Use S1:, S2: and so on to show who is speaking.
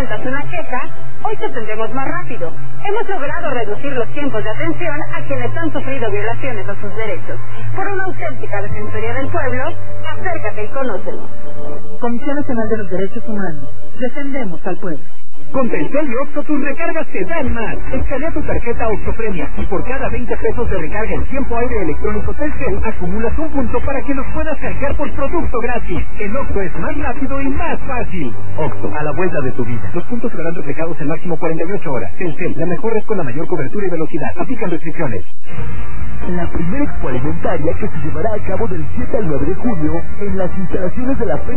S1: presentas una queja, hoy te tendremos más rápido. Hemos logrado reducir los tiempos de atención a quienes han sufrido violaciones a sus derechos. Por una auténtica defensoría del pueblo, acércate y conócenos.
S2: Comisión Nacional de los Derechos Humanos. Defendemos al pueblo.
S3: Con Telcel y Oxxo tus recargas te dan más. Escanea tu tarjeta Oxxo Premia y por cada 20 pesos de recarga en tiempo aire electrónico Telcel acumulas un punto para que los puedas cargar por producto gratis. En Oxxo es más rápido y más fácil. Oxxo, a la vuelta de tu vida. Los puntos serán replicados en máximo 48 horas. Telcel, la mejor red con la mayor cobertura y velocidad. Aplican restricciones.
S4: La primera expo alimentaria que se llevará a cabo del 7 al 9 de junio en las instalaciones de la